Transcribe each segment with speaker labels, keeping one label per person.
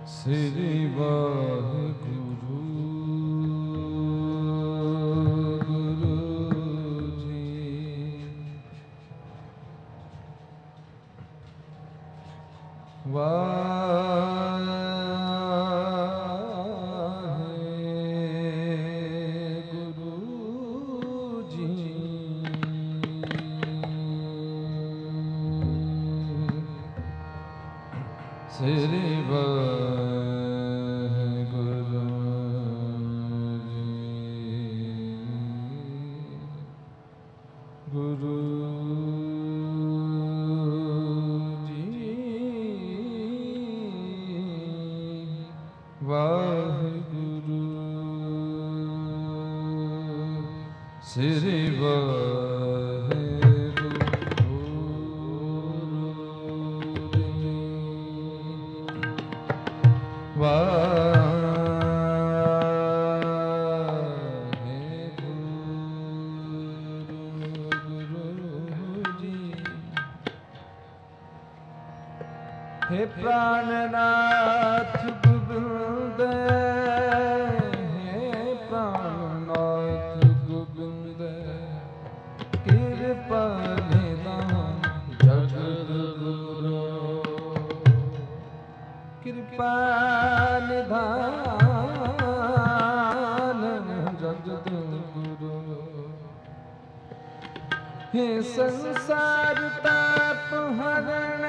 Speaker 1: श्री वाहिगुरु गुरु जी। श्री वाहिगुरु गुरु जी। वाहिगुरु श्री हे प्राणनाथ गोविंद, हे प्राणनाथ गोविंद, कृपा निधान जगद्गुरु, कृपा निधान जगद्गुरु। हे संसार ताप हरण,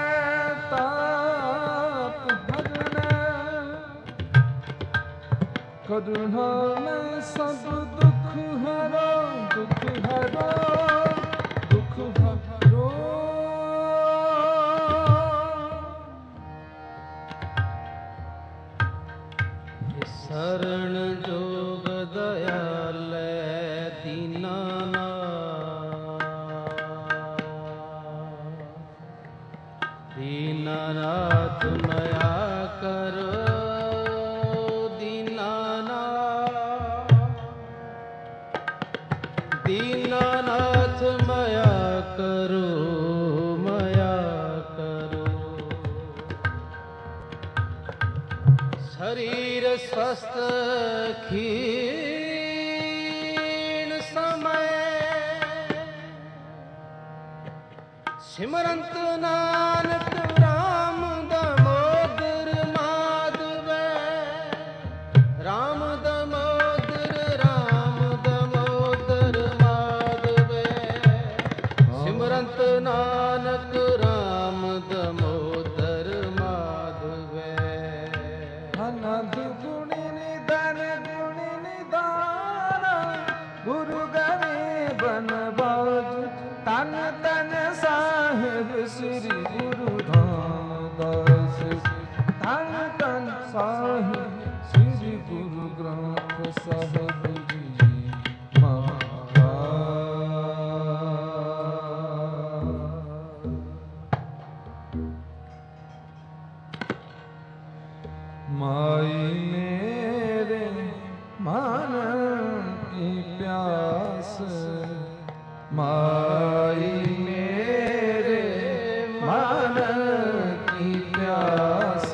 Speaker 1: ताप हरण, करुणा में सब दुख हरो, दुख हरो, दुख हरो।
Speaker 2: शरण जोग दयाल दीनानाथ मया करो, दीनानाथ मया करो, मया करो। शरीर स्वस्थ क्षीण समय, सिमरंत नानक राम दामोदर माधव, राम दामोदर, राम दामोदर माधव। सिमरंत नानक राम दामोदर माधव।
Speaker 1: अनंत गुण निधान, गुण निधान, गुरु गरीब नवाज, तन तन साहिब श्री गुरु रामदास। तन तन साहिब श्री गुरु ग्रंथ साहिब जी महाराज। माई मेरे मन की प्यास, माई मेरे मन की प्यास,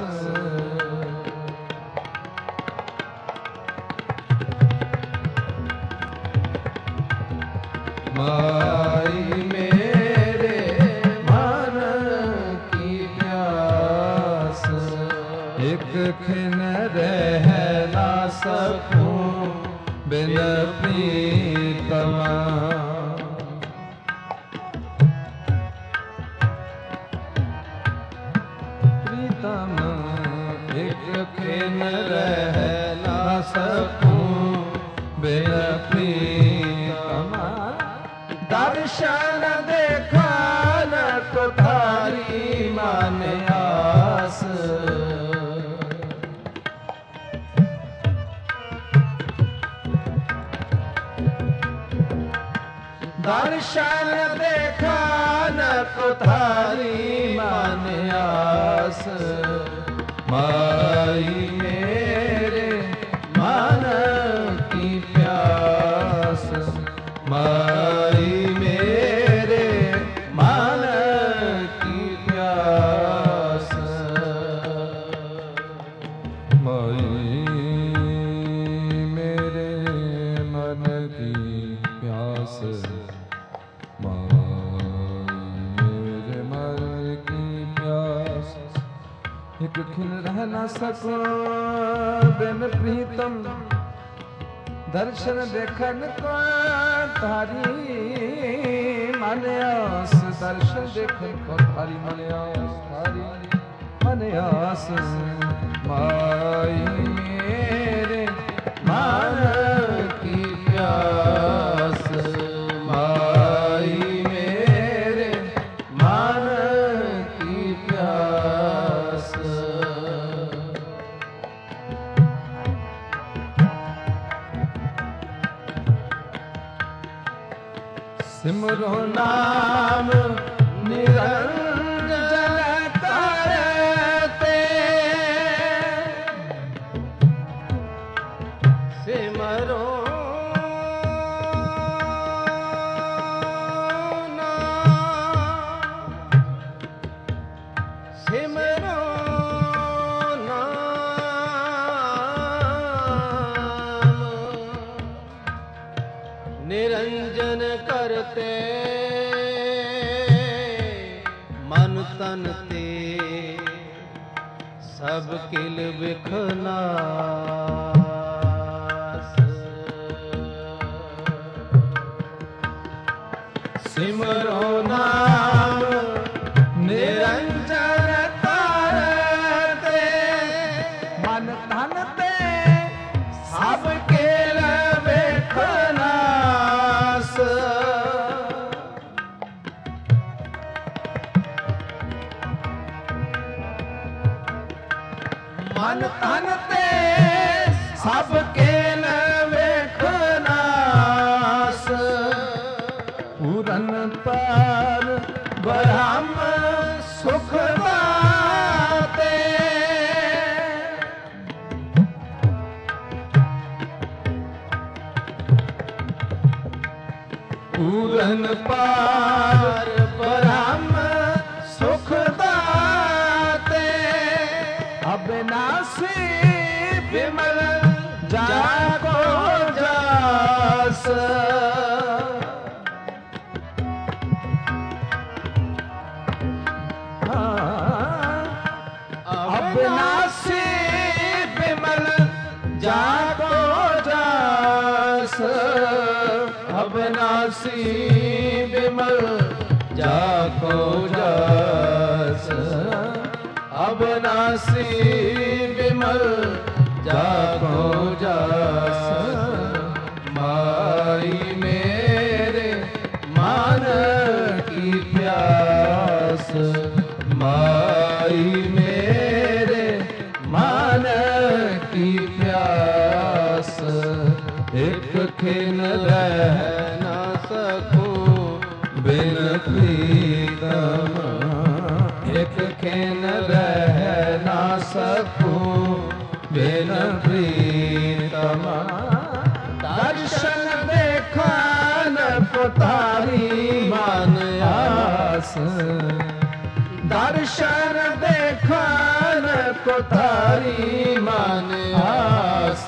Speaker 1: माई मेरे मन की प्यास। एक खिन रह ना सकूं बिन प्रीतमा, प्रीतम एक खिन रह ना सकूं बिन प्रीतमा। दर्शन देखा न तो थारी मन आस, दर्शन देखा न तो थारी मन आस। माई मेरे मन की प्यास, माई मेरे मन की प्यास। एक खिन रह न सको बिन प्रीतम, दर्शन देखन को तारी मन आस, दर्शन देखन को तारी मन आस, तारी मन आस। माई मेरे मन की प्यास, माई मेरे मन की प्यास। सिमरो नाम निरंजन करते,
Speaker 2: सिमरो सिमरो नाम निरंजन करते, मन तन ते सब किल बिखनास।
Speaker 1: सिमरो नाम निरंजन करते, मन धन ते सब केल बिखनास। मन तन ते सब केल बिखनास। पूरन पर ब्रह्म सुख दाते, पूरन पर ब्रह्म सुख दाते। अविनाशी विमल जाको जास, अविनाशी विमल जाको जास। अविनाशी विमल जाको जास, अविनाशी विमल जाको जास। माई मेरे मन की प्यास, माई मेरे मन की प्यास। एक खिन रह
Speaker 2: न सकूं
Speaker 1: बिन प्रीतम, एक खिन रह न सकूं बिन प्रीतम। दर्शन देखन को तारी मन आस, दर्शन देखन को तारी मन आस।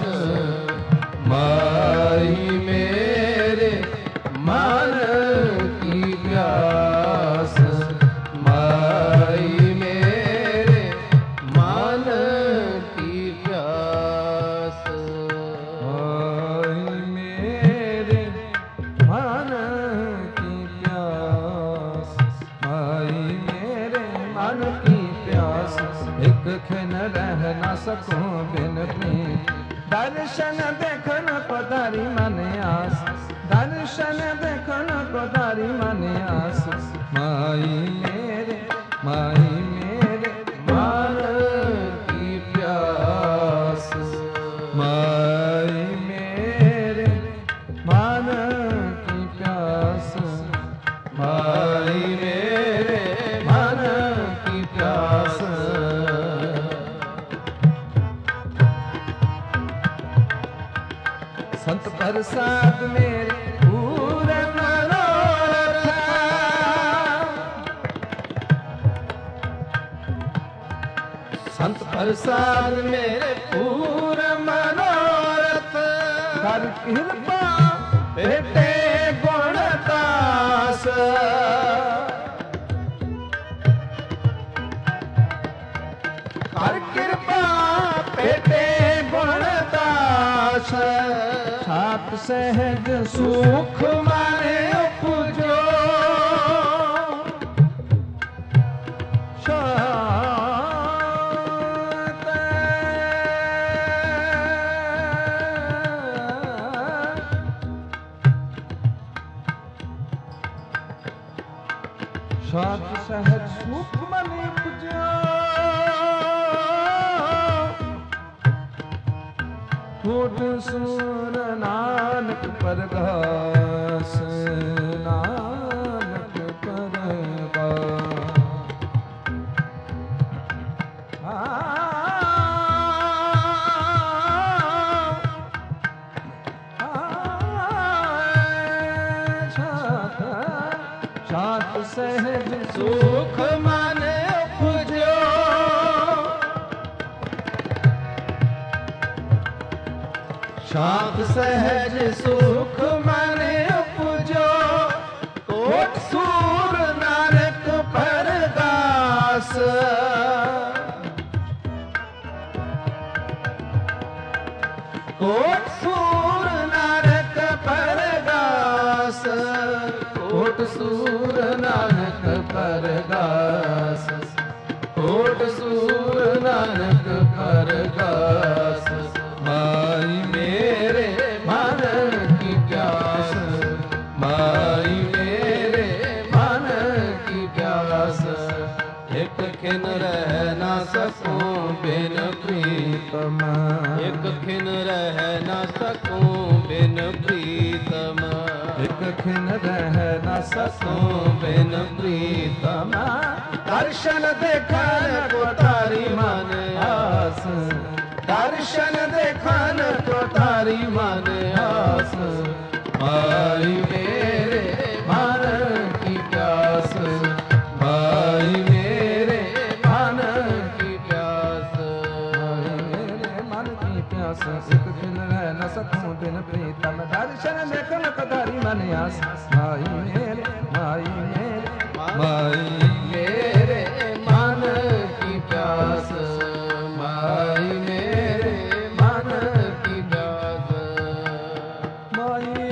Speaker 1: माई मेरे मन की प्यास, माई मेरे
Speaker 2: मन की प्यास।
Speaker 1: माई मेरे मन की प्यास, माई मेरे मन की प्यास। एक खिन रह न सकूं बिन प्रीत, दर्शन देखन को तारी मन आस, दर्शन देखन को तारी मन आस। माई मेरे मन की प्यास, माई मेरे मन की प्यास, माई मेरे मन की प्यास। संत प्रसाद मेरे पूरे मनोरथ, संत प्रसाद मेरे पूरे मनोरथ। कर कृपा बेटे गुणदास, ਕਰ ਕਿਰਪਾ ਭੇਟੇ ਗੁਣ ਦਾਸ ਸਾਤ ਸਹਿਜ ਸੁਖ ਮਾਰੇ ਉਪਜੋ ਸਾਤ ਸਹਿਜ ਸੁਖ ਮਨਿ ਉਪਜਿਆ ਹੋਠ ਸੁਰ ਨਾਨਕ ਪਰਗਾਸ ਨਾਨਕ ਪਰਗਾਸ ਸਾਤ ਸਹਿਜ ਸੁਖ ਮਨ ਉਪਜਿਓ ਸਾਤ ਸਹਿਜ ਸੁਖ ਮਨ ਉਪਜਿਓ ਕੋਟ ਸੂਰ ਨਾਨਕ ਪਰਗਾਸ ਕੋਟ ਸੂਰ ਨਾਨਕ ਪਰਗਾਸ ਕੋਟ ਸੂਰ ਨਾਨਕ ਪਰਗਾਸ ਕੋਟ ਸੂਰ ਨਾਨਕ ਪਰਗਾਸ ਮਾਈ ਮੇਰੇ ਮਨ ਕੀ ਪਿਆਸ ਮਾਈ ਮੇਰੇ ਮਨ ਕੀ ਪਿਆਸ ਇੱਕ ਖਿਨ ਰਹਿ ਨਾ ਸਕੂੰ ਬਿਨ ਪ੍ਰੀਤਮ ਇੱਕ ਖਿਨ ਰਹਿ ਨਾ ਸਕੂੰ ਬਿਨ ਪ੍ਰੀਤਮ ਇੱਕ ਖਿਨ ਰਹਿ ਨਾ ਸਕੂੰ ਬਿਨ ਪ੍ਰੀਤਮ ਦਰਸ਼ਨ ਦੇਖਣ ਕੋ ਤਾਰੀ ਮਨ ਆਸ ਦਰਸ਼ਨ ਦੇਖਣ ਕੋ ਤਾਰੀ ਮਨ ਆਸ ਮਾਈ ਮੇਰੇ ਮਨ ਕੀ ਪਿਆਸ ਮਾਈ ਮੇਰੇ ਮਨ ਕੀ ਪਿਆਸ ਮਾਈ ਮੇਰੇ ਮਨ ਕੀ ਪਿਆਸ ਇੱਕ ਦਿਨ ਰਹਿ ਨਾ ਸਕੂੰ ਬਿਨ ਪ੍ਰੀਤਮ ਦਰਸ਼ਨ ਦੇਖਣ ਕੋ ਤਾਰੀ ਮਨ ਆਸ ਮਾਈ ਮੇਰੇ ਮਾਈ ਮੇਰੇ ਮਨ ਕੀ ਪਿਆਸ ਮਾਈ ਮੇਰੇ ਮਨ ਕੀ ਪਿਆਸ ਮਾਈ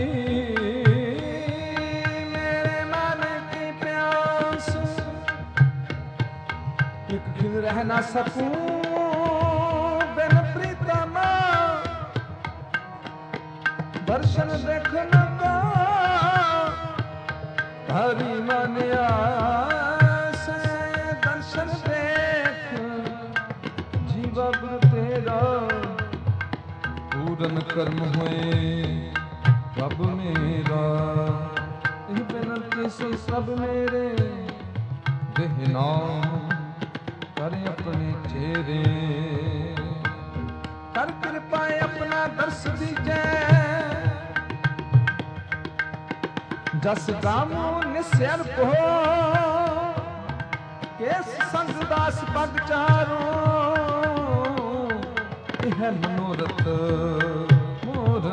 Speaker 1: ਮੇਰੇ ਮਨ ਕੀ ਪਿਆਸ ਇੱਕ ਦਿਨ ਰਹਿ ਨਾ ਸਕੂੰ ਬਿਨ ਪ੍ਰੀਤਮ ਦਰਸ਼ਨ ਦੇਖਣ ਕਾ ਹਰੀ ਮਨ ਆਸ ਦਰਸ਼ਨ ਦੇਖ ਜੀਵਾ ਗੁਰ ਤੇਰਾ ਪੂਰਨ ਕਰਮ ਹੋਏ ਪ੍ਰਭ ਮੇਰਾ ਇਹ ਬੇਨਤੀ ਸੋ ਸਭ ਮੇਰੇ ਦੇਹ ਨਾਮ ਕਰ ਆਪਣੇ ਚਿਹਰੇ ਕਰ ਕਿਰਪਾ ਆਪਣਾ ਦਰਸ ਦੀਜੈ ਜਸ ਗਾਮੋ ਨਿਸਿਰ ਪੋ ਕੇਸ ਸੰਗ ਦਾਸ ਪਗ ਚਾਰੋ ਇਹ ਮਨੋਰਥ ਮੋਰ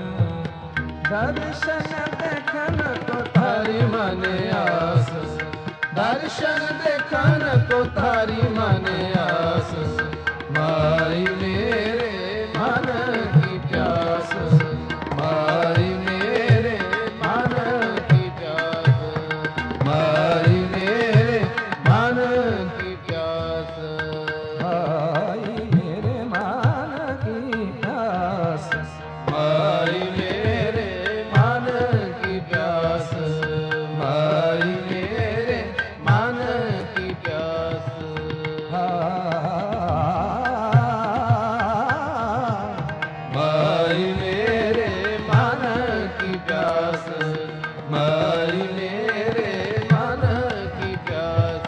Speaker 1: ਦਰਸ਼ਨ ਦੇਖਣ ਕੋ ਤਾਰੀ ਮਨ ਆਸ ਦਰਸ਼ਨ ਦੇਖਣ ਕੋ ਤਾਰੀ ਮਨ ਆਸ ਮਾਈ ਮੇਰੇ ਮਨ ਕੀ ਪਿਆਸ ਮਾਈ ਮੇਰੇ ਮਨ ਕੀ ਪਿਆਸ ਮਾਈ ਮੇਰੇ ਮਨ ਕੀ ਪਿਆਸ ਮਾਈ ਮੇਰੇ ਮਨ ਕੀ ਪਿਆਸ ਮਾਈ ਮੇਰੇ ਮਨ ਕੀ ਪਿਆਸ ਮਾਈ ਮੇਰੇ ਮਨ ਕੀ ਪਿਆਸ ਮਾਈ ਮੇਰੇ ਮਨ ਕੀ ਪਿਆਸ ਮਾਈ ਮੇਰੇ ਮਨ ਕੀ ਪਿਆਸ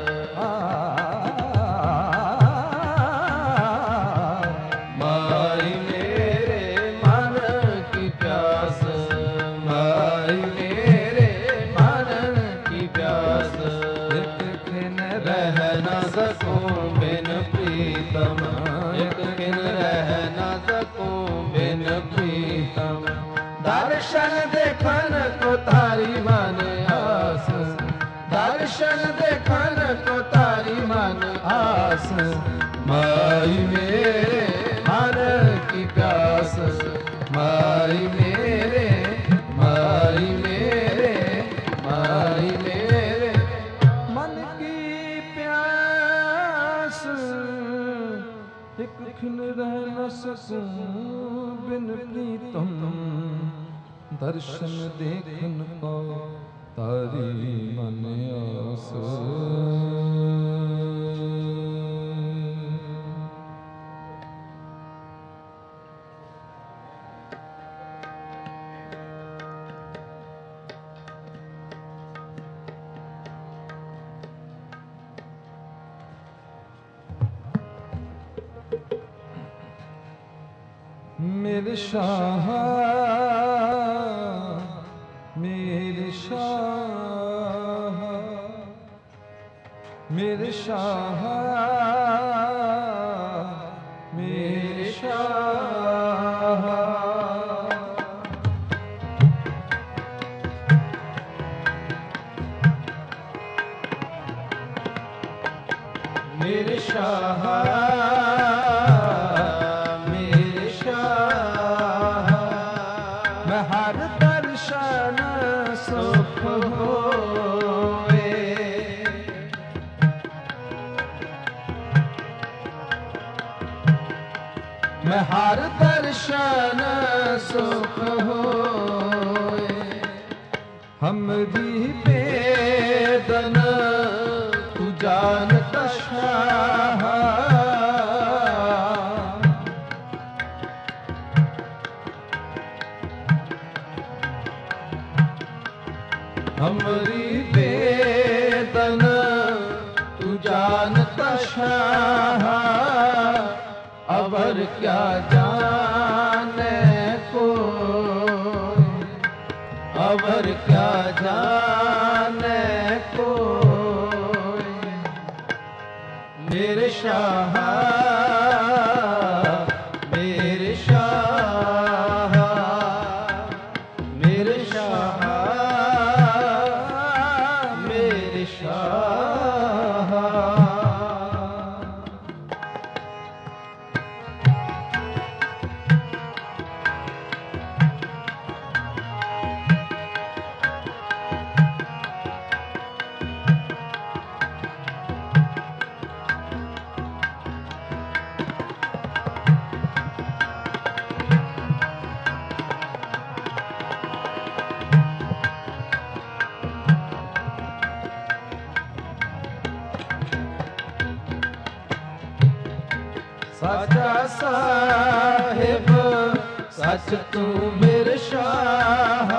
Speaker 1: ਮਾਈ ਮੇਰੇ ਮਨ ਕੀ ਪਿਆਸ ਮਾਈ ਮੇਰੇ ਮਨ ਕੀ ਪਿਆਸ ਇੱਕ ਖਿਨ ਰਹਿ ਨਾ ਸਕੂੰ ਬਿਨ ਪ੍ਰੀਤਮ ਇੱਕ ਖਿਨ ਰਹਿ ਨਾ ਸਕੂੰ ਬਿਨ ਪ੍ਰੀਤਮ ਦਰਸ਼ਨ ਦੇਖਣ ਕੋ ਤਾਰੀ ਮਨ ਆਸ ਦਰਸ਼ਨ ਦੇਖਣ ਕੋ ਤਾਰੀ ਮਨ ਆਸ
Speaker 2: माई मेरे मन की प्यास, माई मेरे, माई मेरे, माई मेरे
Speaker 1: मन की प्यास, एक खिन रह न सकूं बिन प्रीतम, दर्शन देखन को तारी मन आस। मेरे शाह, मेरे शाह, मेरे शाह, मेरे शाह, मेरे शाह, सुख होए, मैं हर दर्शन सुख होए, हमरी वेदन तू जानता शाह, हमरी वेदन तू जानता शाह, अवर क्या जाने कोई, अवर क्या जाने कोई, मेरे शाह, मेरे शाह, मेरे शाह, मेरे शाह। साचा साहिब सच तू मेरे शाह,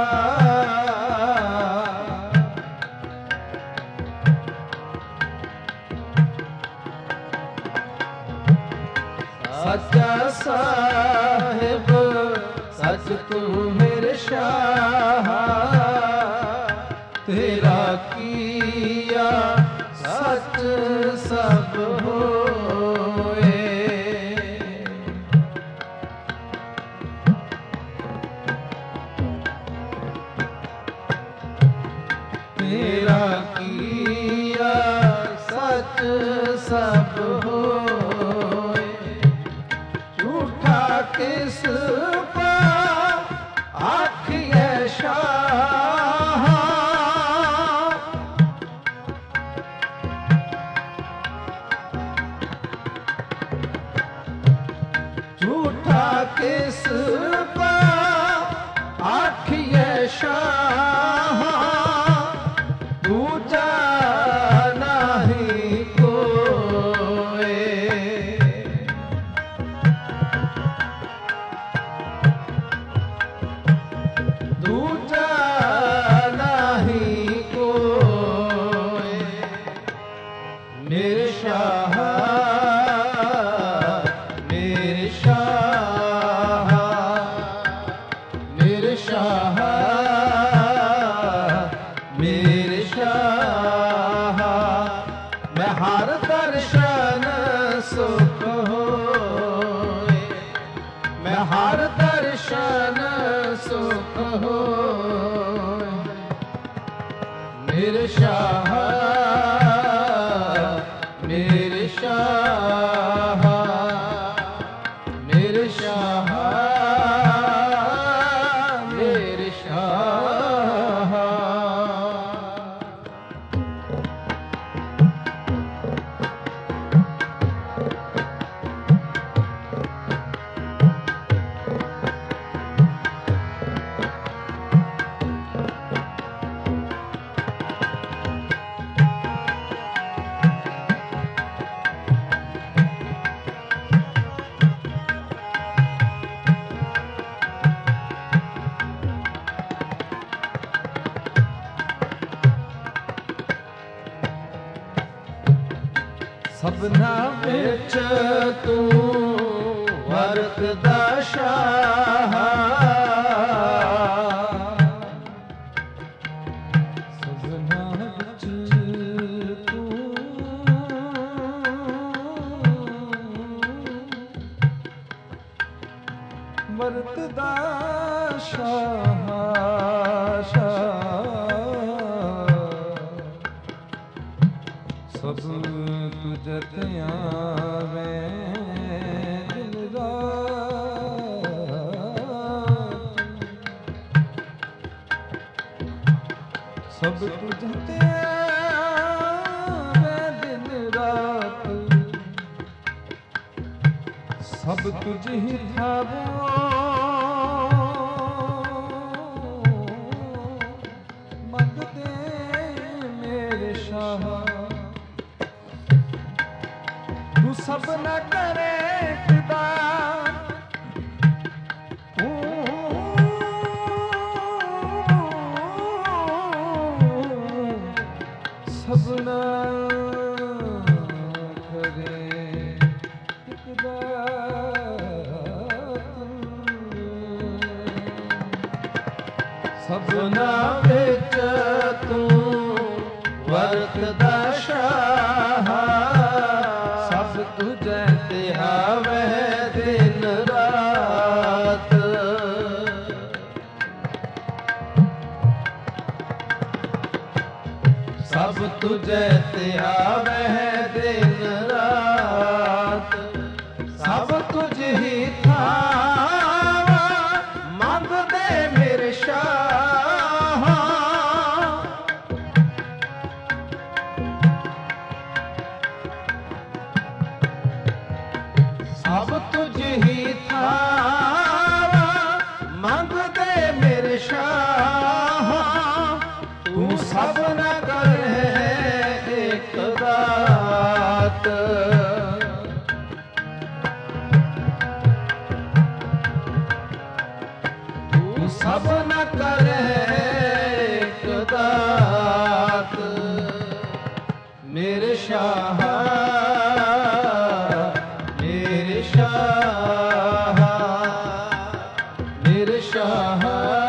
Speaker 1: साचा साहिब सच तू मेरे शाह, तेरा किया सच सब होए, तेरा किया सच सब होए, झूठा किस पर आखिए शाह, झूठा किस पर आखिए शाह, दूजा नहीं कोई, दूजा नहीं कोई, मेरे शाह, मेरे शाह, मेरे शाह, मेरे शाह, मैं हर दर्शन सुख होए, मैं हर दर्शन सुख होए, मेरे शाह, मेरे शाह, सबना
Speaker 2: विच तू वरतदा शाह
Speaker 1: सबना विच तू वरतदा शाह सब तुझ ते आवे दिन रात सब तुझ ते आवे दिन रात सब तुझ ही थावो मंगते मेरे शाह तू सब न करे खुदा सब न करे खुदा
Speaker 2: सबना विच तू वरतदा शाह
Speaker 1: सब तुझे
Speaker 2: ते आवे दिन रात सब तुझे ते आवे दिन रात सब तुझ ही था मंग दे मेरे शाह सब तुझ ही था मंग दे मेरे शाह तू सब न कर एक दात तू सब न कर एक दात मेरे शाह मेरे शाह मेरे शाह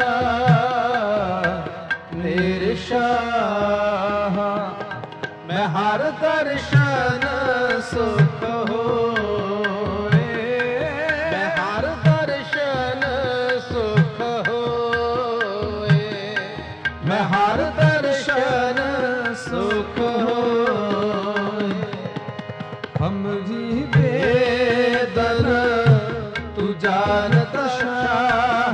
Speaker 2: मेरे शाह मैं हर दर्शन सुख होए मैं हर दर्शन सुख होए मैं हर दर्शन सुख होए
Speaker 1: हमरी
Speaker 2: वेदन तू जानत शाह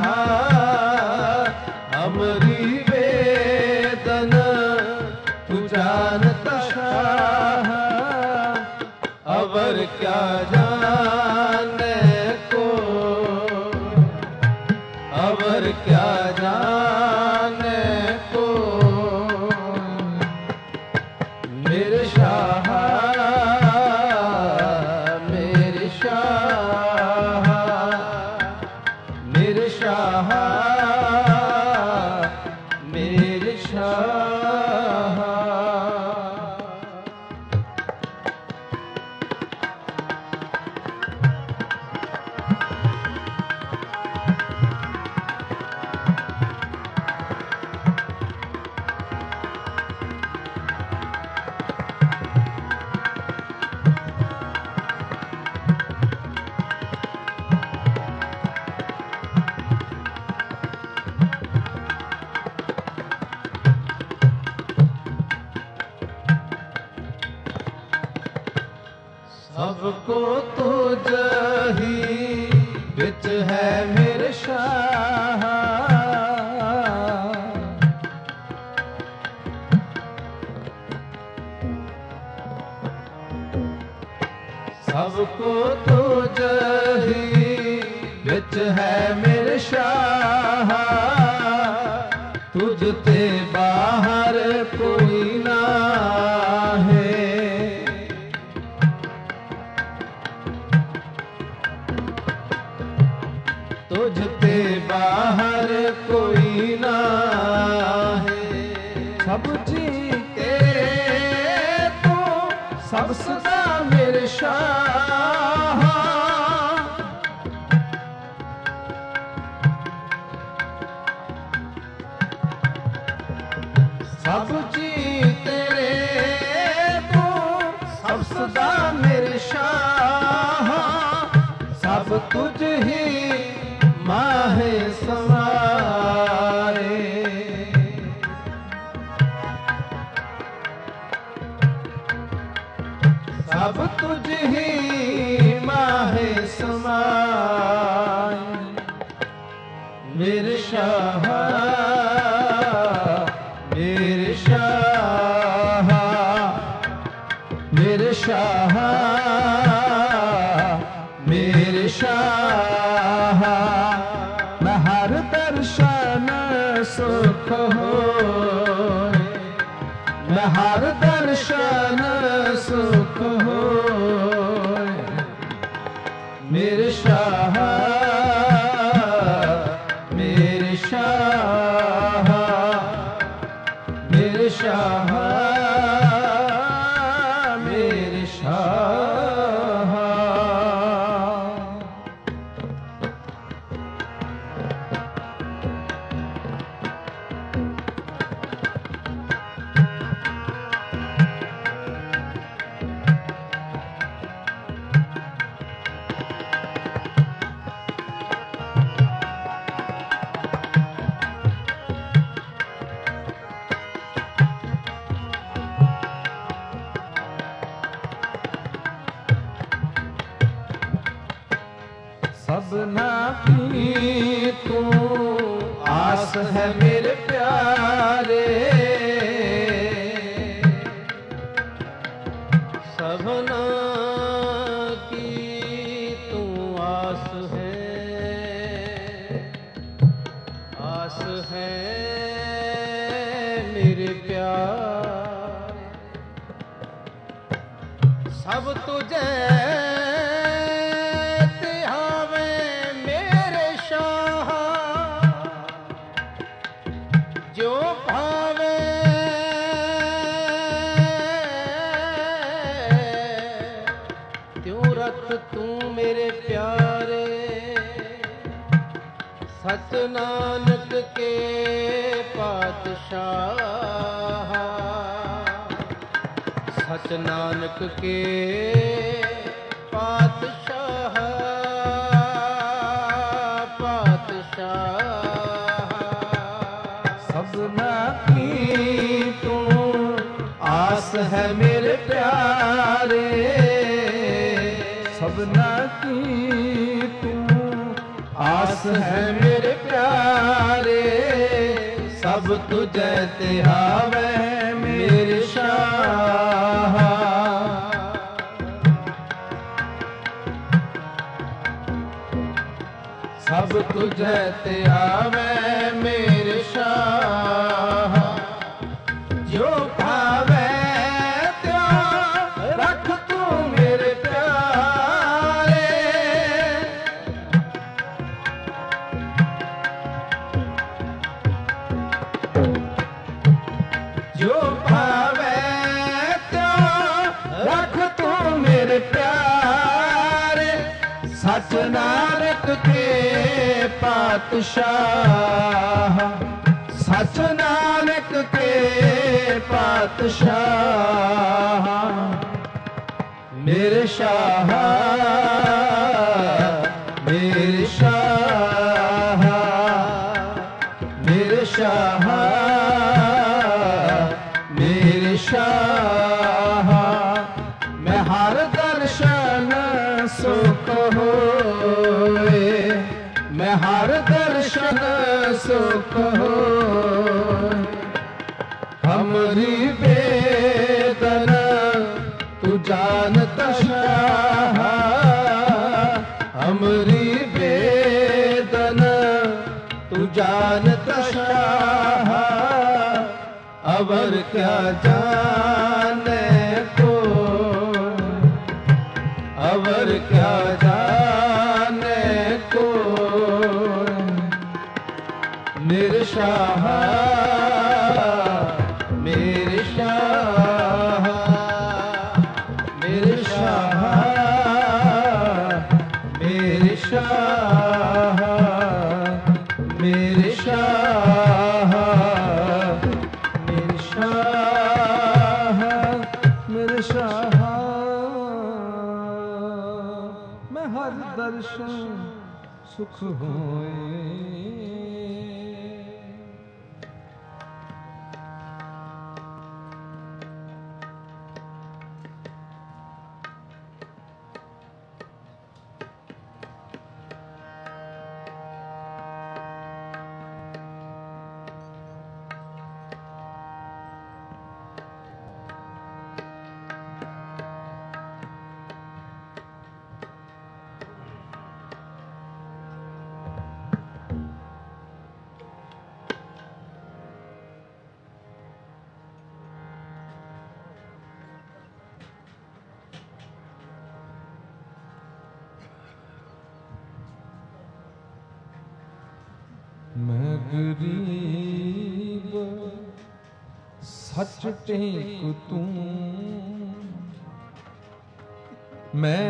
Speaker 2: हमरी वेदन तू जानत शाह अवर क्या जाने को अवर क्या जाने को मेरे शाह मेरे शाह मेरे शाह मेरे शाह सबको तुझ ही बिच है मेरे शाह सबको तुझ ही बिच है मेरे शाह तुझ ते बाहर कोई ना है तुझ ते बाहर कोई ना है
Speaker 1: सब जी
Speaker 2: तेरे तो
Speaker 1: सब सदा मेरे शाह। सब जी तेरे तू सब सदा मेरे शाह। सब तुझ ही माहे समाए। सब तुझ ही माहे समाए। मेरे शाह मेरे शाह मेरे शाह मेरे शाह। मैं हर दर्शन सुख होए। मैं हर दर्शन सुख होए। मेरे शाह मेरे शाह मेरे शाह मेरे शाह। सबना की तू आस है मेरे प्यारे।
Speaker 2: सबना की तू आस है मेरे प्यार। सब तुझे जो भावे त्यों रख तू मेरे प्यारे। सच नानक के पातशाह। सच नानक के पातशाह पातशाह।
Speaker 1: सबना की तू आस है मेरे प्यारे। सबना की तू आस है मेरे प्यारे। सब तुझे ते आवे मेरे शाह। सब तुझे ते आवे मेरे शाह। जो भावे त्यों रख तू मेरे प्यारे। जो भावे त्यों रख तू मेरे प्यारे। सच नानक के पातशाह। सच नानक के पातशाह। मेरे शाह मेरे शाह मेरे शाह मेरे शाह। मैं हर दर्शन सुख होए। मैं हर दर्शन सुख होए। हमरी वेदन तू जानता शाह। हमरी वेदन तू जानता शाह। अवर क्या जाने को अवर क्या जाने को। मेरे शाह मेरे शाह
Speaker 2: ਮੇਰੇ ਸ਼ਾਹ
Speaker 1: ਮੇਰੇ ਸ਼ਾਹ ਮੇਰੇ ਸ਼ਾਹ ਮੇਰੇ ਸ਼ਾਹ ਮੇਰੇ ਸ਼ਾਹ ਮੈਂ ਹਰ ਦਰਸ਼ਨ ਸੁਖ ਹੋਏ। मैं गरीब सच टेक तू, मैं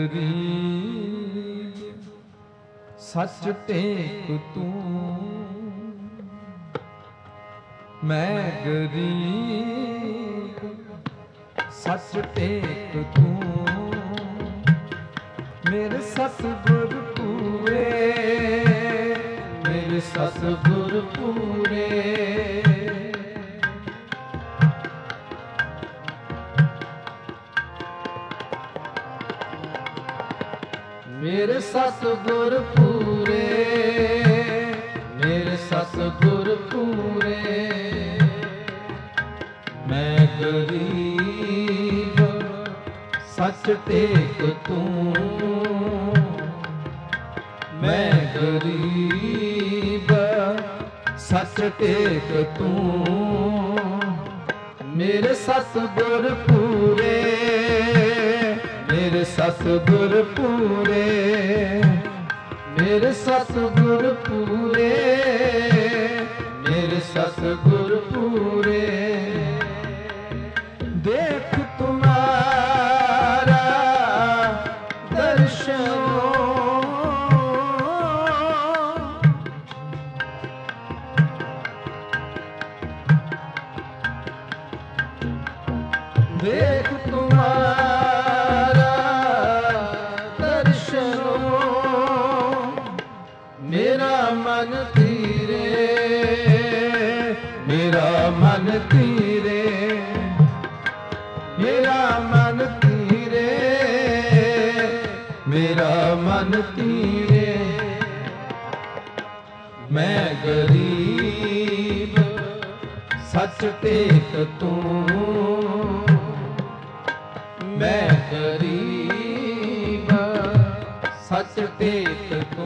Speaker 1: गरीब सच टेक तू, मैं गरीब सच टेक तू, मेरे सतगुर पूरे मेरे सतगुर पूरे, मेरे सतगुर पूरे मेरे सतगुर पूरे, मैं गरीब सच टेक तू, मैं गरीब सच टेक तू, मेरे सतगुर पूरे मेरे सतगुर पूरे, मेरे सतगुर पूरे मेरे सतगुर पूरे, देख तुम्हारा दर्शन देख तुम्हारा दर्शन, मेरा मन तीरे मेरा मन तीरे, मेरा मन तीरे मेरा मन तीरे, मैं गरीब सच टेक तू, मैं गरीब सच टेक तू,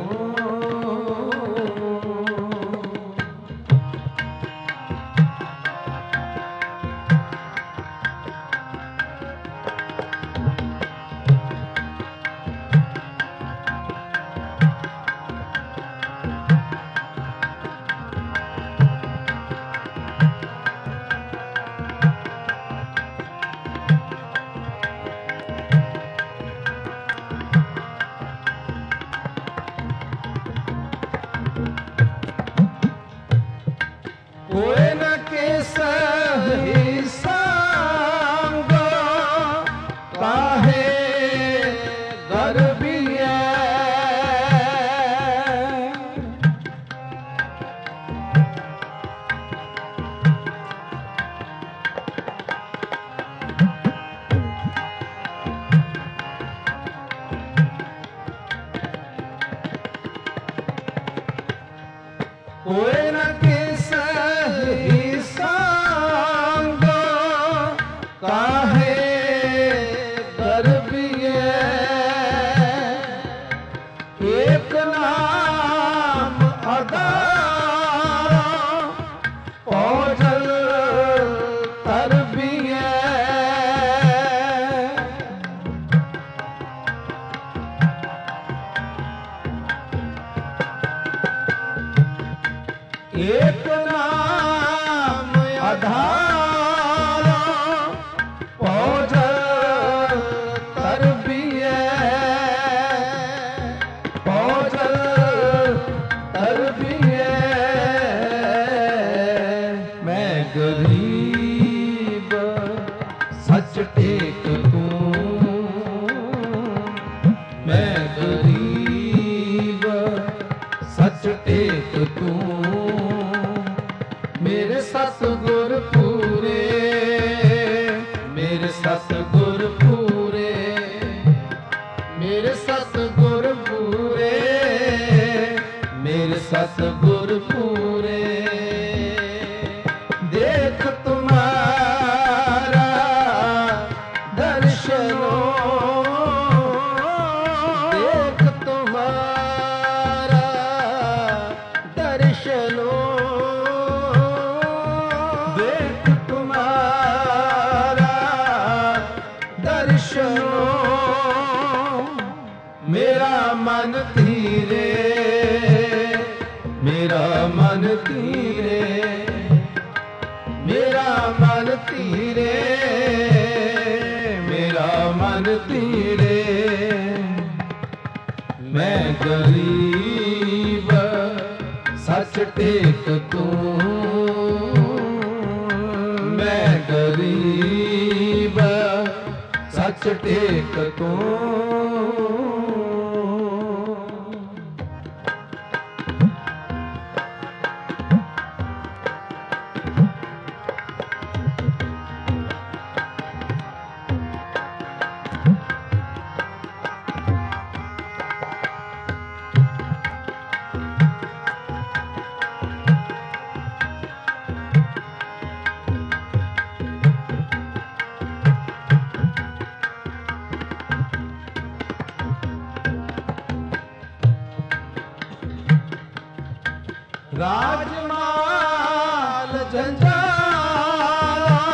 Speaker 2: सतगुर पूरे देख तुम्हारा दर्शनो देख तुम्हारा दर्शनो
Speaker 1: देख तुम्हारा दर्शनो
Speaker 2: मेरा मन धीरे मेरा मन धीरे मेरा मन धीरे मेरा मन धीरे मैं गरीब सच टेक तूं मैं गरीब सच टेक तूं
Speaker 1: राजमाल जंजाला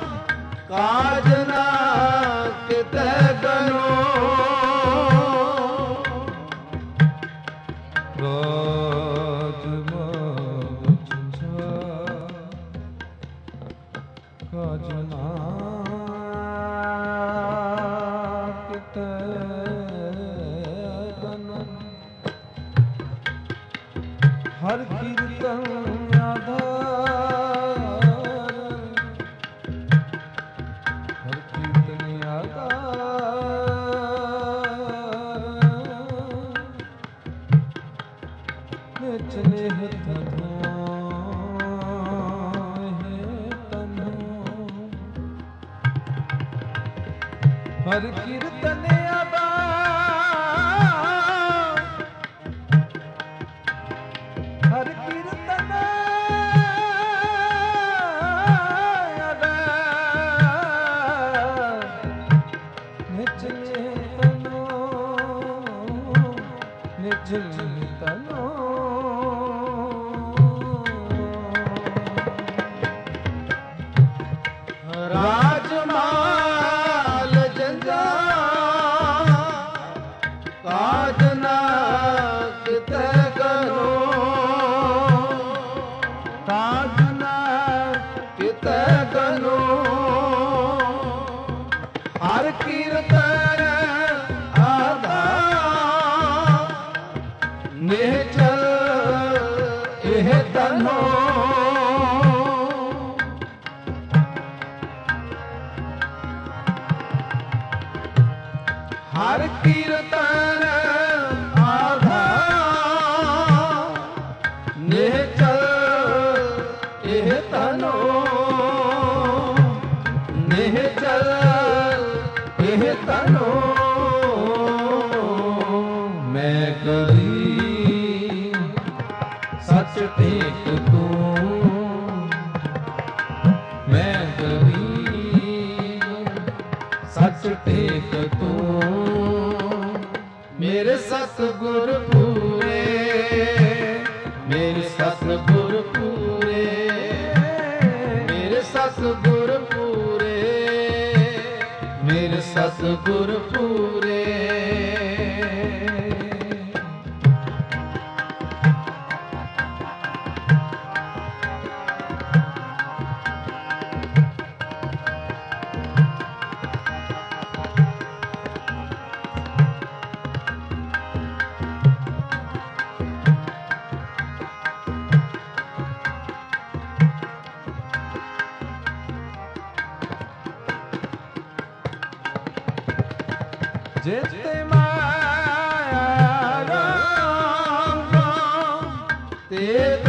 Speaker 1: काजना किते गनो
Speaker 2: राजमाल
Speaker 1: काजना किते गनो हर कीर्तन आधार हर कीर्तन आधार निचले तनो हर कीर्तन आधार हर कीर्तन निचले तनो निचले तनो
Speaker 2: राजमाल जंजा काजना किते गनो
Speaker 1: काजना
Speaker 2: किते गनो
Speaker 1: हर कीर्तन आधार
Speaker 2: निचल एह तनो
Speaker 1: हर कीर्तन आधार
Speaker 2: निचल एह तनो निचल एह तनो मैं गरीब सच टेक तूं मैं गरीब सच टेक तूं मेरे सतगुर पूरे मेरे सतगुर पूरे मेरे सतगुर पूरे मेरे सतगुर पूरे
Speaker 1: जेते माया राम
Speaker 2: तेत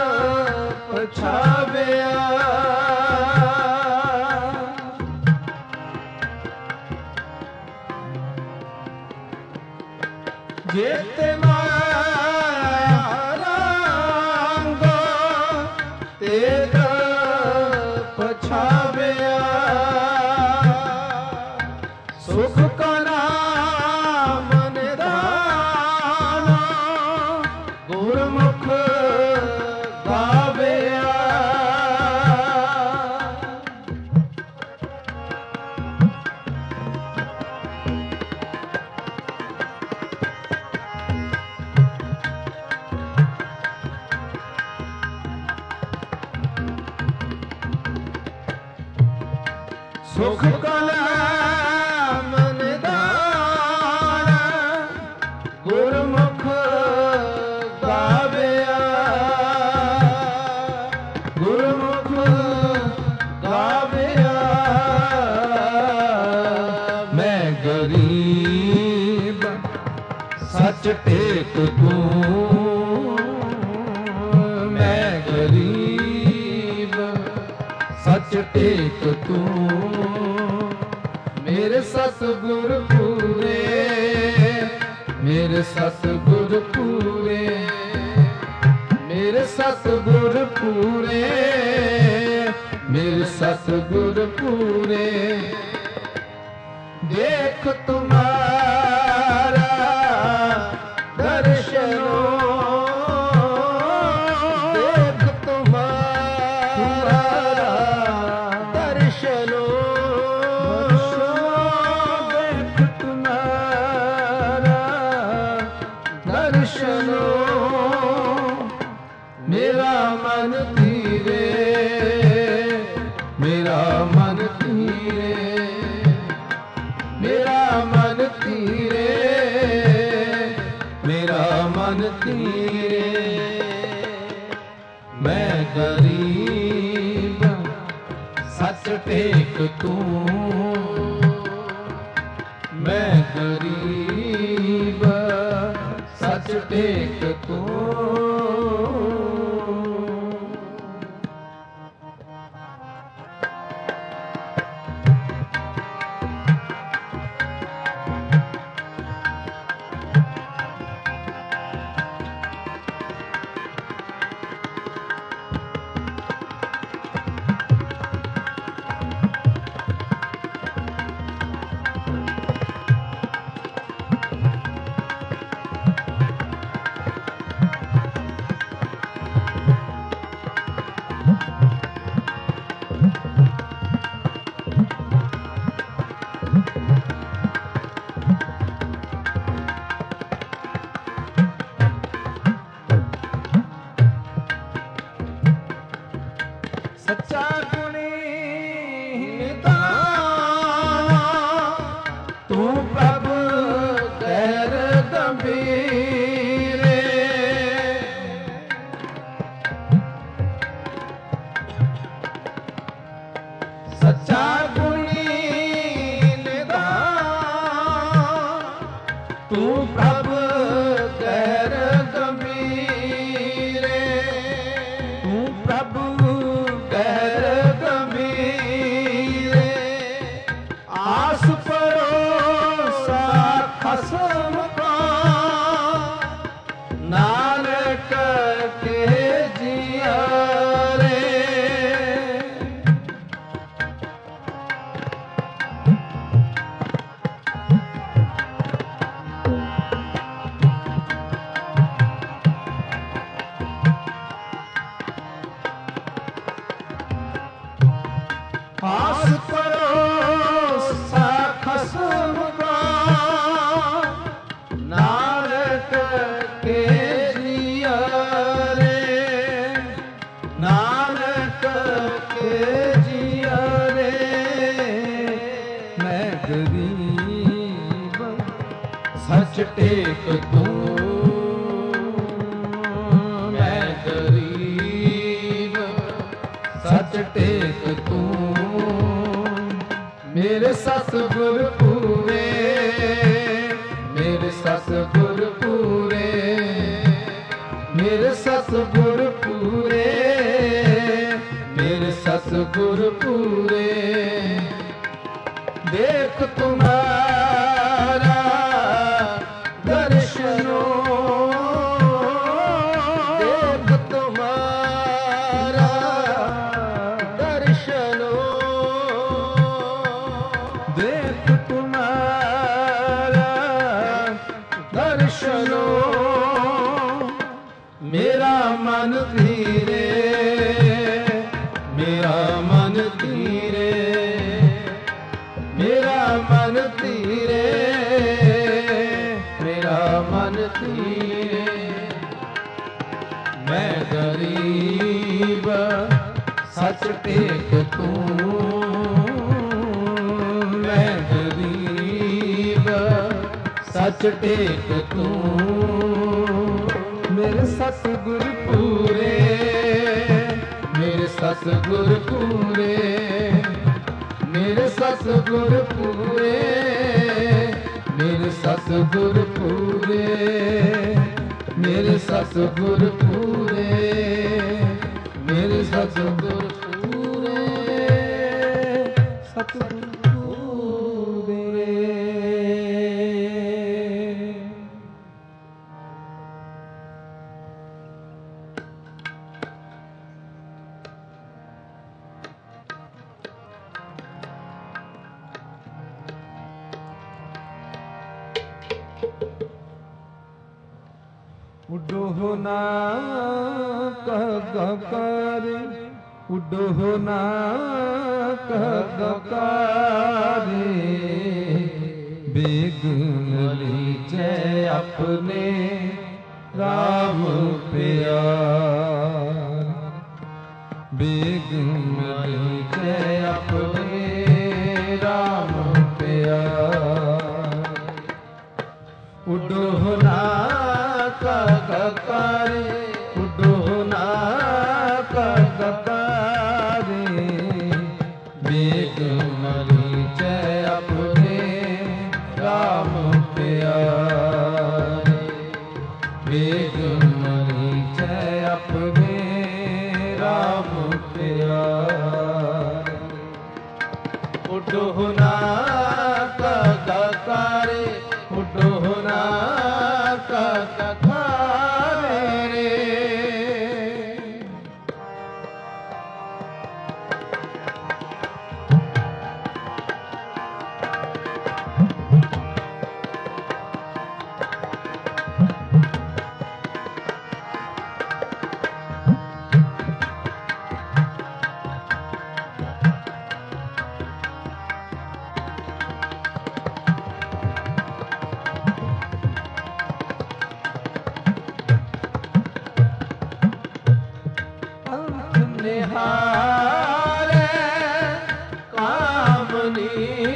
Speaker 2: पछाव्या
Speaker 1: जेते माया
Speaker 2: ਸੁਖ ਕਾ ਨਾਮ ਨਿਧਾਨ ਗੁਰਮੁਖ ਗਾਵਿਆ ਸੁਖ ਕਾ ਨਾਮ ਨਿਧਾਨ ਗੁਰਮੁਖ ਗਾਵਿਆ ਗੁਰਮੁਖ ਗਾਵਿਆ
Speaker 1: ਮੈਂ ਗਰੀਬ ਸੱਚ ਟੇਕ ਤੂੰ ਮੈਂ ਗਰੀਬ ਸੱਚ ਟੇਕ ਤੂੰ ਮੇਰੇ ਸਤਿਗੁਰ ਪੂਰੇ ਮੇਰੇ ਸਤਿਗੁਰ ਪੂਰੇ ਮੇਰੇ ਸਤਿਗੁਰ ਪੂਰੇ ਮੇਰੇ ਸਤਿਗੁਰ ਪੂਰੇ
Speaker 2: ਦੇਖ ਤੁਮਾਰਾ ਦਰਸ਼ਨੋ ਦੇਖ ਤੁਮਾਰਾ ਦਰਸ਼ਨੋ
Speaker 1: ਦੇਖ ਤੁਮਾਰਾ ਦਰਸ਼ਨੋ
Speaker 2: ਮੇਰਾ ਮਨ ਧੀਰੇ
Speaker 1: ਮੇਰਾ ਮਨ ਧੀਰੇ
Speaker 2: ਮੇਰਾ ਮਨ ਧੀਰੇ
Speaker 1: ਮੇਰਾ ਮਨ ਧੀਰੇ ਮੈਂ ਗਰੀਬ ਸੱਚ ਟੇਕ ਤੂੰ ਮੈਂ ਗਰੀਬ ਸੱਚ ਟੇਕ ਤੂੰ
Speaker 2: ਸੱਚਾ ਗੁਣੀ ਨਿਧਾਨ ਤੂੰ ਪ੍ਰਭ ਗੈਰ ਗੰਭੀਰੇ ਸੱਚਾ ਗੁਣੀ ਨਿਧਾਨ ਤੂੰ ਪ੍ਰਭ ਗੈਰ ਗੰਭੀਰੇ
Speaker 1: ਤੂੰ ਪ੍ਰਭੂ
Speaker 2: ਗੈਰ ਗੰਭੀਰੇ ਆਸ ਪਰੋਸਾ ਖਸਮ ਕਾ ਨਾਨਕ ਕੇ ਜੀਆ ਰੇ ਆਸ ਪਰੋਸਾ ਖਸਮ ਕਾ ਨਾਨਕ ਕੇ ਜੀਆ ਰੇ ਨਾਨਕ ਕੇ ਜੀਆ ਰੇ
Speaker 1: ਮੈਂ ਗਰੀਬ ਸੱਚ ਟੇਕ ਤੂੰ ਮੈਂ ਗਰੀਬ ਸੱਚ ਟੇਕ ਤੂੰ
Speaker 2: ਮੇਰੇ ਸਤਿਗੁਰ ਪੂਰੇ ਮੇਰੇ ਸਤਿਗੁਰ ਪੂਰੇ ਮੇਰੇ ਸਤਿਗੁਰ ਪੂਰੇ ਮੇਰੇ ਸਤਿਗੁਰ ਪੂਰੇ ਦੇਖ ਤੁਮਾਰਾ ਦਰਸ਼ਨੋ ਦੇਖ ਤੁਮਾਰਾ ਦਰਸ਼ਨੋ
Speaker 1: ਦੇਖ ਤੁਮਾਰਾ
Speaker 2: तीरे, मैं गरीब सच टेक तू, मैं गरीब सच टेक तू,
Speaker 1: मेरे सतगुर पूरे,
Speaker 2: मेरे सतगुर पूरे, मेरे सतगुर पूरे, मेरे सतगुर पूरे, मेरे सतगुर पूरे, मेरे सतगुर पूरे,
Speaker 1: सतगुर पूरे। उडो ना कगकारे, उडो ना कगकारे, बेगुन लीजे अपने राम प्यार, बेगुन लीजे अपने राम प्यार, उडो ना कगकारे, उडो ना कगकारे, बेगुन लीजे अपने राम प्यारे, बेगुन लीजे अपने राम प्यारे, उडो ना कगकारे, उडो ना कगकारे रे। निहारे कामनी,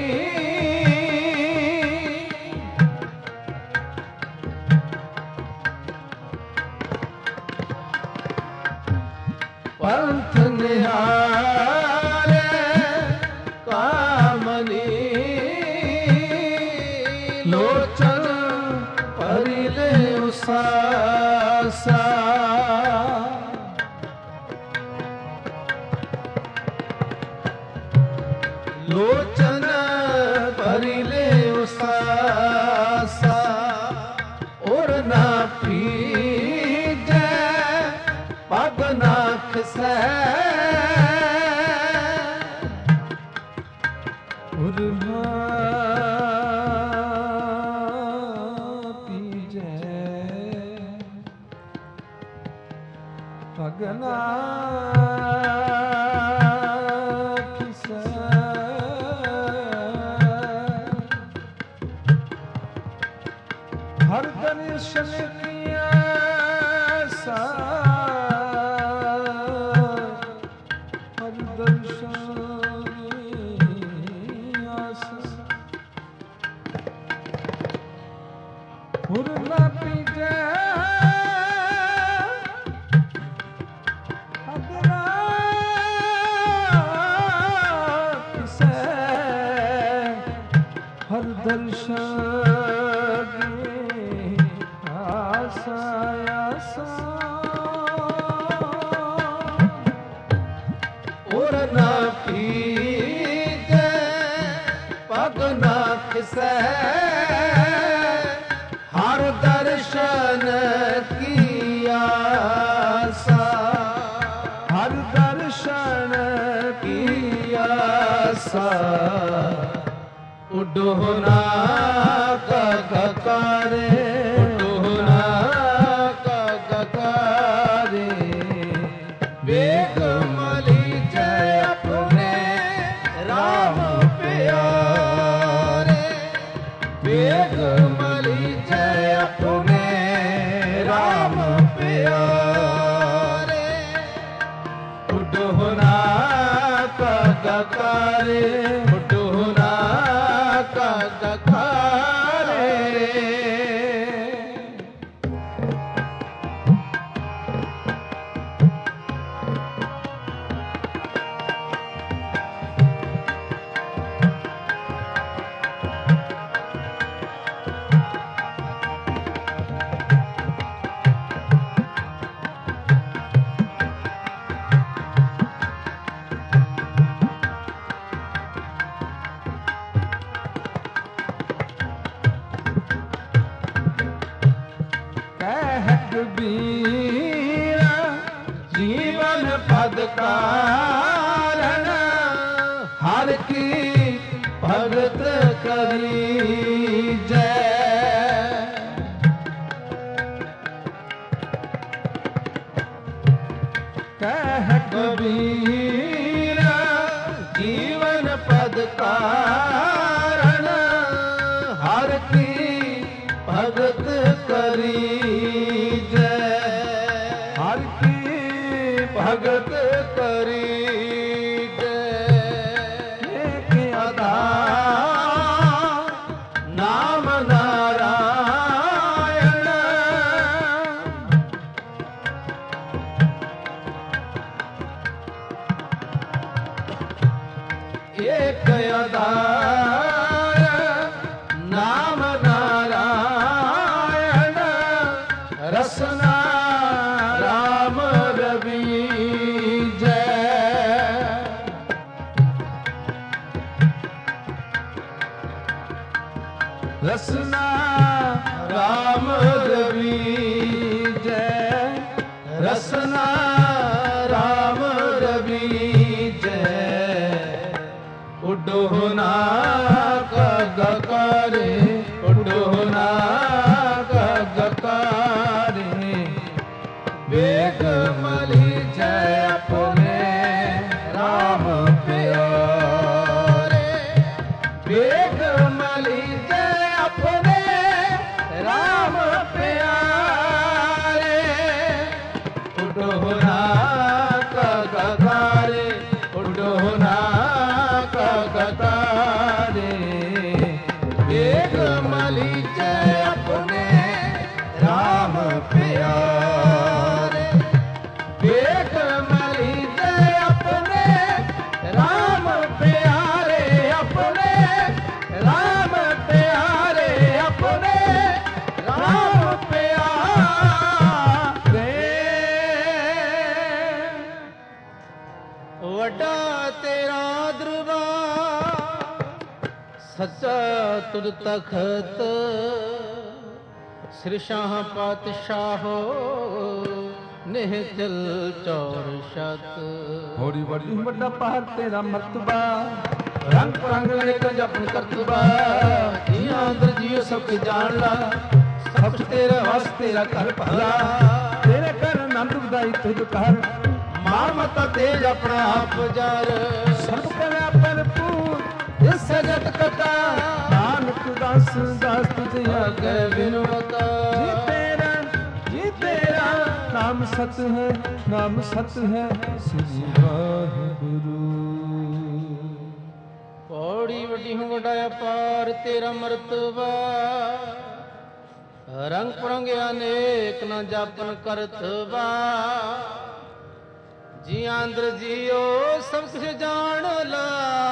Speaker 1: पंथ निहारे कामनी, लोचन परिले उसासा, लोचन परिले उसासा, और ना पीजे पग ना खिसै, और ना पीजे पग ना हर दर्शन किया सा, हर दर्शन आसा, हुर न पीजे अगरा किसे, हर दर्शन और ना पीजे पग ना खिसै, हर दर्शन की आसा, हर दर्शन की आसा, उडो ना कगकारे, उडो ना कगकारे, बेगम लीजे अपने राम प्यारे, बेगम लीजे अपने
Speaker 2: ਗਕਾਰੇ ਉਡੋਨਾ ਕਾ ਗਕਾਰੇ
Speaker 1: ਕਬੀਰਾ
Speaker 2: ਜੀਵਨ ਪਦ ਕਾਰਨ ਹਰ ਕੀ ਭਗਤ ਕਰੀ ਜੈ
Speaker 1: ਕਹਿ
Speaker 2: ਕਬੀਰਾ ਜੀਵਨ ਪਦ ਕਾਰਨ ਹਰ ਕੀ ਭਗਤ ਕਰੀ ਜੈ
Speaker 1: ਹਰ ਕੀ
Speaker 2: ਭਗਤ ਕਰੀ ਜੈ
Speaker 1: ਏਕ ਅਦਾ
Speaker 2: ਨਾਮ ਨਾਰਾਇਣ ਏਕ ਅਦਾਰ ਨਾਮ ਨਾਰਾਇਣ ਰਸਨਾ ਰਾਮ ਰਵੀ ਜੈ
Speaker 1: ਰਸਨਾ
Speaker 2: ਰਾਮ ਰਵੀ
Speaker 1: ਜੈ
Speaker 2: ਰਸਨਾ ਰਾਮ ਰਵੀ ਜੈ ਉਡੋਨਾ ਕਾ ਗਕਾਰੇ ਉਡੋਨਾ ਕਾ ਗਕਾਰੇ ਵੇਗ ਮਲੀ ਜੈ ਆਪਣੇ ਰਾਮ ਪਿਆਰੇ ਵੇਗ ਮਲੀ ਜੈ ਆਪਣੇ ਰਾਮ ਪਿਆਰੇ ਉਡੋਨਾ ਕਾ ਗਕਾਰੇ ਉਡੋਨਾ ਕਾ ਗਕਾਰੇ ਵੇਗ ਮਲੀ ਜੈ ਆਪਣੇ ਰਾਮ ਪਿਆਰੇ ਵੇਗ ਮਲੀ ਜੈ ਆਪਣੇ ਰਾਮ ਪਿਆਰੇ ਆਪਣੇ ਰਾਮ ਪਿਆਰੇ ਆਪਣੇ ਰਾਮ ਪਿਆਰੇ ਵੱਡਾ ਤੇਰਾ ਦਰਬਾਰ ਸੱਚਾ ਤੁਧ ਤਖਤ ਸ੍ਰੀ ਸ਼ਾਹ ਪਾਤਸ਼ਾਹੋ ਨਿਹਚਲ ਚੌਰ ਸ਼ਤ
Speaker 1: ਹੋਰੀ ਬੜੀ ਵੱਡਾ ਪਹਾੜ ਤੇਰਾ ਮਰਤਬਾ
Speaker 2: ਰੰਗ ਰੰਗ ਇੱਕ ਜਪਨ ਕਰਤਬਾ ਜੀ ਅੰਦਰ ਜੀਉ ਸਭ ਕੁ ਜਾਣ ਲਾ ਸਭ ਕੁਛ ਤੇਰਾ ਵਸ ਤੇਰਾ ਘਰ ਭਲਾ
Speaker 1: ਤੇਰੇ ਘਰ ਆਨੰਦ ਵਧਾਈ ਤੁਧ ਘਰ
Speaker 2: ਮਾਰ ਮਤਾ ਤੇਜ ਆਪਣਾ ਆਪ ਜਰ
Speaker 1: ਸਭ ਕਰਿਆ ਭਰਪੂਰ
Speaker 2: ਇਸ ਜਗਤ ਕਥਾ
Speaker 1: ਨਾਨਕ ਦਾਸ ਦਾਸ ਤੁਝ
Speaker 2: ਅਗੇ
Speaker 1: ਆਗੇ
Speaker 2: ਬਿਨਵਤਾ
Speaker 1: ਜੀ ਤੇਰਾ ਨਾਮ ਸਤ ਹੈ ਨਾਮ ਸਤ ਹੈ ਸ੍ਰੀ ਵਾਹਿਗੁਰੂ
Speaker 2: ਪੌੜੀ ਵੱਡੀ ਹੂੰ ਵੱਡਾ ਅਪਾਰ ਤੇਰਾ ਮਰਤਬਾ ਰੰਗ ਪਰੰਗ ਅਨੇਕ ਨ ਜਾਪਨ ਕਰਤਬਾ ਜੀ ਅੰਦਰ ਜੀਓ ਸਭ ਕੁਛ ਜਾਣ ਲਾ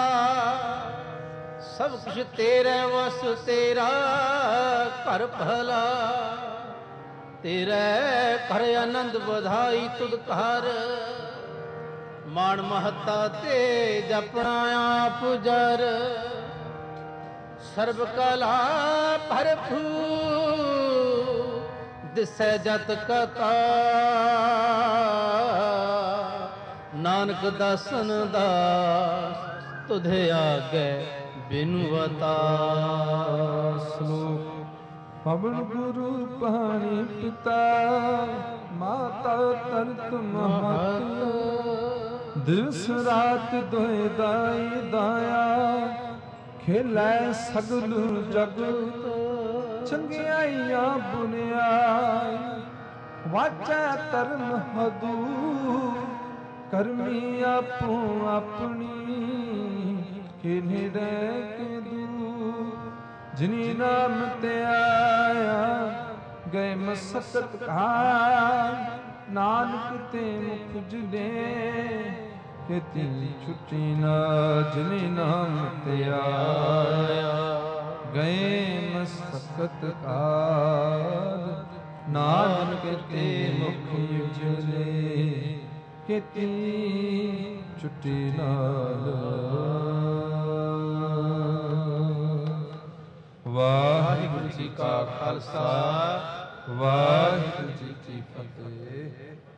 Speaker 2: ਸਭ ਕੁਛ ਤੇਰੇ ਵਸ ਤੇਰਾ ਘਰ ਭਲਾ ਤੇਰੇ ਘਰ ਆਨੰਦ ਵਧਾਈ ਤੁਧ ਘਰ ਮਾਣ ਮਹੱਤਾ ਤੇ ਜਪਣਾ ਆਪ ਜਰ ਸਰਬ ਕਲਾ ਭਰਪੂਰ ਦਿਸੈ ਜਤ ਕਥਾ ਨਾਨਕ ਦਾਸਨ ਦਾਸ ਤੁਧੇ ਆਗੇ ਬਿਨਵਤਾ
Speaker 1: ਸ਼ਲੋਕ ਪਵਨ ਗੁਰੂ ਪਾਣੀ ਪਿਤਾ ਮਾਤਾ ਤਰਤ ਮਹਤ ਦਿਵਸ ਰਾਤ ਦੋਇ ਦਾਈ ਦਾਇਆ ਖੇਲੇ ਸਗਲ ਜਗਤ ਚੰਗਿਆਈਆਂ ਬੁਨਿਆਈ ਵਾਚੈ ਧਰਮ ਹਦੂ ਕਰਮੀ ਆਪੋ ਆਪਣੀ ਕਿਨਹਿ ਰਹਿ ਕੇ ਦੂਰ। ਜਿਨੀ ਨਾਮ ਤੇ ਆਇਆ ਗਏ ਮਸਕਤ ਘਾਰ। ਨਾਨਕ ਤੇ ਮੁਖ ਜੁਦੇ ਕੀਤੀ ਛੁੱਟੀ ਨਾ। ਜਿਨੀ ਨਾਮ ਤੇ ਆਇਆ ਗਏ ਮਸਕਤ ਘਾਰ। ਨਾਨਕ ਤੇ ਮੁਖ ਜੁਦੇ ਕੀਤੀ ਛੁੱਟੀ ਨਾਲ। ਵਾਹਿਗੁਰੂ ਜੀ ਕਾ ਖਾਲਸਾ, ਵਾਹਿਗੁਰੂ ਜੀ ਕੀ ਫਤਿਹ।